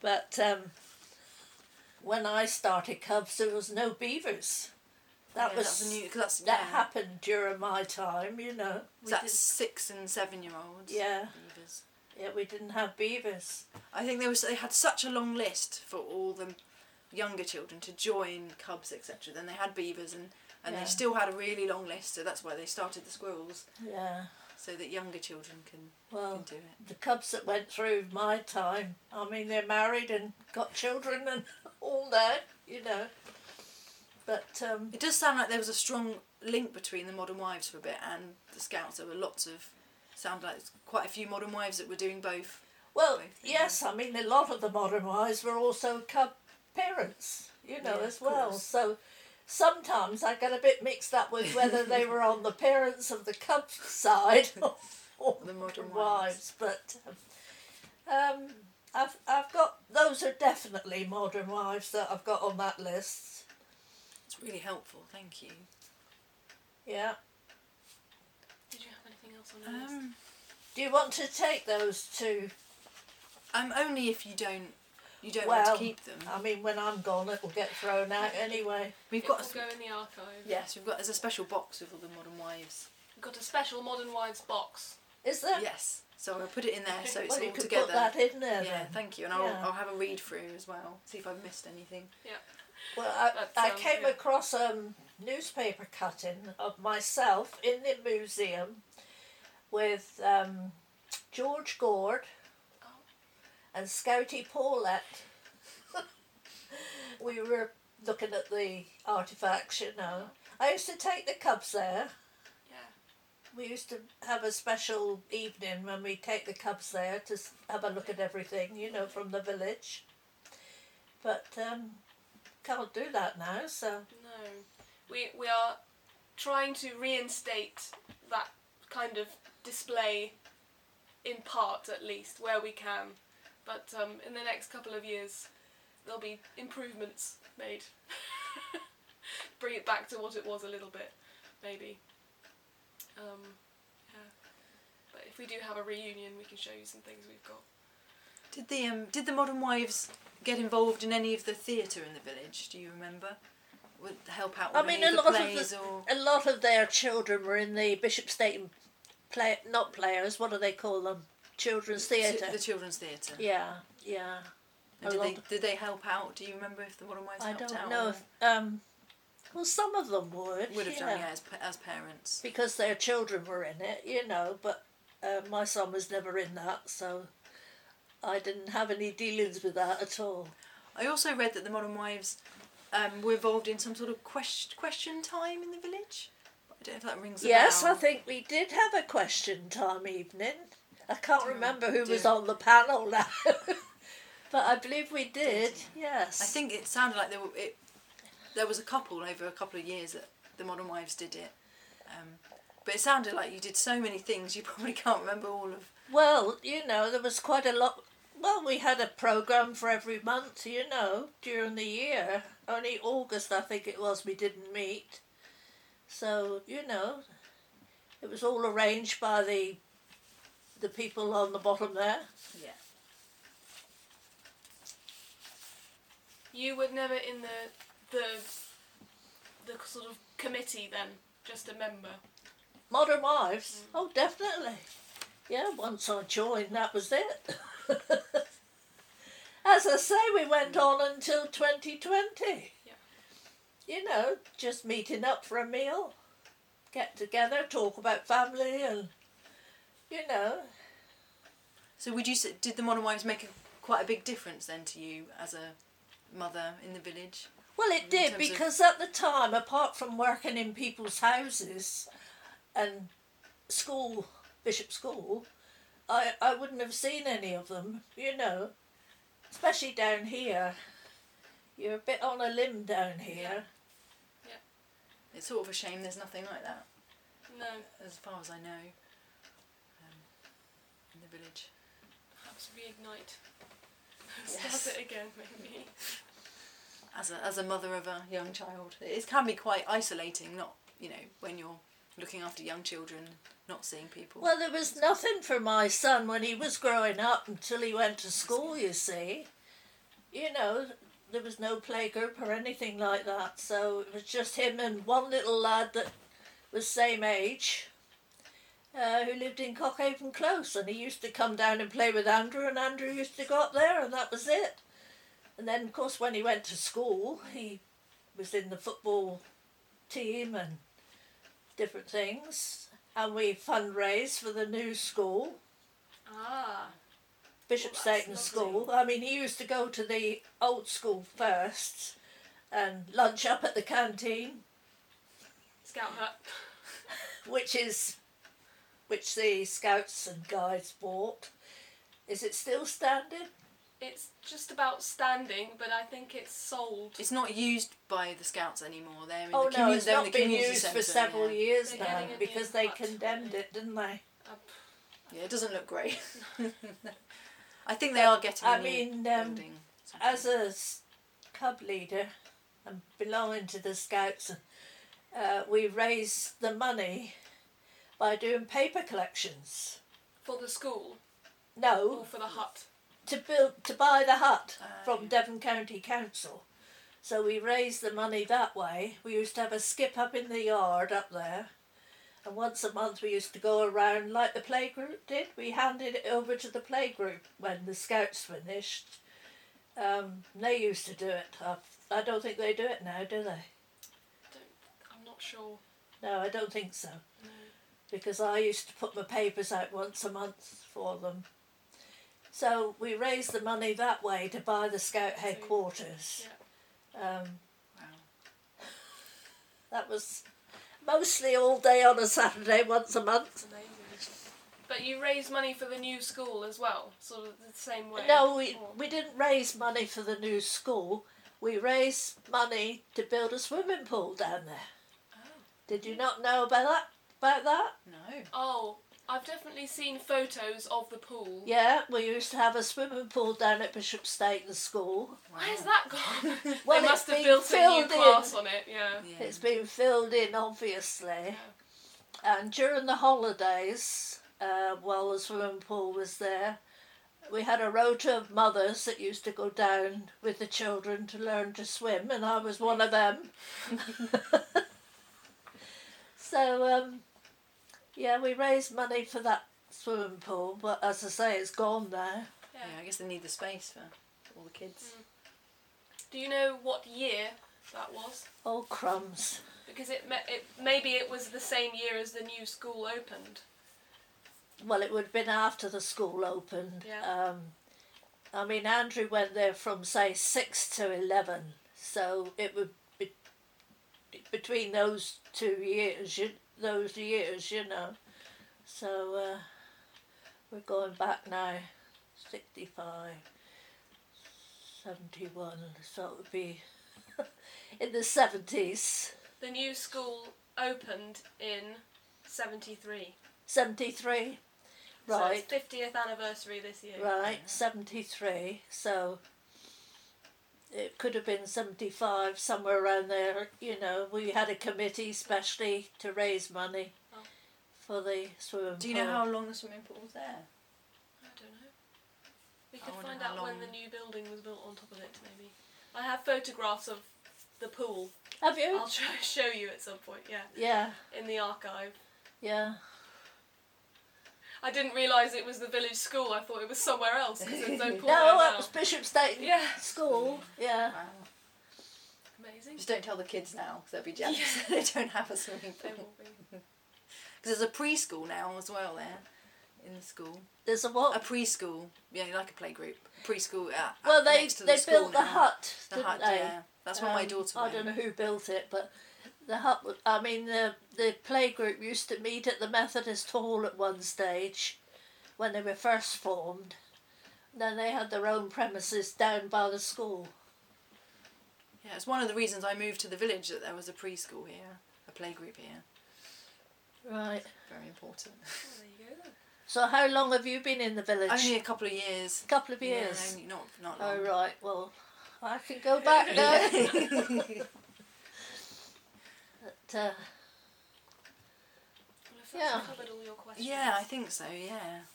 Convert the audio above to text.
But when I started Cubs, there was no beavers. That happened during my time, you know. That's 6 and 7 year olds. Yeah. Beavers. Yeah, we didn't have beavers. I think they had such a long list for all the younger children to join Cubs, etc. Then they had beavers, and they still had a really long list, so that's why they started the squirrels. Yeah. So that younger children can do it. The Cubs that went through my time, I mean, they're married and got children and all that, you know. But it does sound like there was a strong link between the Modern Wives for a bit and the Scouts. There were sound like quite a few Modern Wives that were doing both. Well, yes, I mean, a lot of the Modern Wives were also Cub parents, you know, as well. So sometimes I get a bit mixed up with whether they were on the parents of the Cubs side or the Modern Wives. But I've got, those are definitely Modern Wives that I've got on that list. It's really helpful, thank you. Yeah. Did you have anything else on your list? Do you want to take those two? Only if you don't want to keep them. I mean, when I'm gone, it will get thrown out anyway. We'll go in the archive. Yes, there's a special box with all the Modern Wives. We've got a special Modern Wives box. Is there? Yes. So I'll put it in there so it's all you can together. Put that in there. Yeah, then. Thank you, and I'll have a read through as well. See if I've missed anything. Yeah. Well, I came across a newspaper cutting of myself in the museum with George Gord and Scouty Paulette. We were looking at the artefacts, you know. I used to take the Cubs there. Yeah. We used to have a special evening when we take the Cubs there to have a look at everything, you know, from the village. But can't do that now, so... No. We are trying to reinstate that kind of display, in part at least, where we can. But in the next couple of years, there'll be improvements made. Bring it back to what it was a little bit, maybe. Yeah. But if we do have a reunion, we can show you some things we've got. Did the Modern Wives get involved in any of the theatre in the village? Do you remember? Would help out with any of the plays or... A lot of their children were in the Bishopsgate not players, what do they call them? Children's theatre. The children's theatre. Yeah, yeah. Did they help out? Do you remember if the Modern Wives helped out? I don't know. Well, some of them would have done, as parents. Because their children were in it, you know, but my son was never in that, so I didn't have any dealings with that at all. I also read that the Modern Wives were involved in some sort of question time in the village. I don't know if that rings a bell. Yes, I think we did have a question time evening. I can't remember who was on the panel now. But I believe we did, yes. I think it sounded like there was a couple over a couple of years that the Modern Wives did it. But it sounded like you did so many things you probably can't remember all of. Well, you know, there was quite a lot. Well, we had a programme for every month, you know, during the year. Only August, I think it was, we didn't meet. So, you know, it was all arranged by the people on the bottom there. Yeah. You were never in the sort of committee then, just a member? Modern Wives? Oh, definitely. Yeah, once I joined, that was it. As I say, we went on until 2020. Yeah. You know, just meeting up for a meal, get together, talk about family and, you know. So did the Modern Wives make quite a big difference then to you as a mother in the village? Well, it did, because at the time, apart from working in people's houses and school, Bishop School, I wouldn't have seen any of them, you know. Especially down here. You're a bit on a limb down here. Yeah. It's sort of a shame there's nothing like that. No. As far as I know. In the village. Perhaps reignite. Yes. Start it again, maybe. As a mother of a young child, it can be quite isolating, not, you know, when you're looking after young children, not seeing people. Well, there was nothing for my son when he was growing up until he went to school, you see. you know, there was no playgroup or anything like that, so it was just him and one little lad that was same age, who lived in Cockhaven Close, and he used to come down and play with Andrew, and Andrew used to go up there, and that was it. And then, of course, when he went to school, he was in the football team and different things, and we fundraised for the new school, Ah. Bishop Well, that's Staten lovely. School. I mean, he used to go to the old school first and lunch up at the canteen, Scout hut. which the Scouts and Guides bought. Is it still standing? It's just about standing, but I think it's sold. It's not used by the Scouts anymore. They're in Oh the no, it's they're in not the been community used for centre, several yeah. years They're now getting a new because they hut, condemned really. it, didn't they? Yeah, it doesn't look great. I think they are getting a I new mean, building. as a cub leader and belonging to the Scouts, we raised the money by doing paper collections. For the school No, or for the hut? to buy the hut from yeah. Devon County Council. So we raised the money that way. We used to have a skip up in the yard up there, and once a month we used to go around like the playgroup did. We handed it over to the playgroup when the Scouts finished. They used to do it. I don't think they do it now, do they? I'm not sure. No, I don't think so. No. Because I used to put my papers out once a month for them. So we raised the money that way to buy the Scout headquarters. Wow. That was mostly all day on a Saturday, once a month. It's amazing. But you raised money for the new school as well, sort of the same way? No, Or- we didn't raise money for the new school. We raised money to build a swimming pool down there. Oh. Did you not know about that? No. Oh, I've definitely seen photos of the pool. Yeah, we used to have a swimming pool down at Bishop Staten School. Where's that gone? Well, they must it's have been built a new filled in. class on it, yeah. Yeah. It's been filled in, obviously. And during the holidays, while the swimming pool was there, we had a rota of mothers that used to go down with the children to learn to swim, and I was one of them. So, yeah, we raised money for that swimming pool, but as I say, it's gone now. Yeah. Yeah, I guess they need the space for all the kids. Do you know what year that was? Oh, crumbs. Because maybe it was the same year as the new school opened. Well, it would have been after the school opened. Yeah. I mean, Andrew went there from, say, 6 to 11, so it would be between those 2 years, you know. So we're going back now, 65, 71, so it would be in the 70s. The new school opened in 73. 73, So right. it's 50th anniversary this year. Right, 73, so it could have been 75, somewhere around there. You know, we had a committee specially to raise money for the swimming Do you pool. know how long the swimming pool was there? I don't know. We could wonder find how out when long- the new building was built on top of it, maybe. I have photographs of the pool. Have you? I'll show you at some point, yeah, Yeah, in the archive. yeah. I didn't realise it was the village school. I thought it was somewhere else because there's no pool No, there that now. was Bishop Staten Yeah. School, yeah. Wow. Amazing. Just don't tell the kids now, because they'll be jealous. Yeah. They don't have a swimming They pool. will be. Because there's a preschool now as well there, in the school. There's a A what? preschool, yeah, like a playgroup. Preschool. Well, they next to they the school built the now. hut, The didn't hut, they? yeah. That's where my daughter I went. don't know who built it, but the hut. I mean, the playgroup used to meet at the Methodist Hall at one stage, when they were first formed. Then they had their own premises down by the school. Yeah, it's one of the reasons I moved to the village that there was a preschool here, a playgroup here. Right. Very important. Oh, there you go then. So how long have you been in the village? Only a couple of years. A couple of years. Yeah, only not Oh long. right. Well, I can go back now. But, Well, if that's Yeah. covered all your questions. Yeah, I think so, yeah.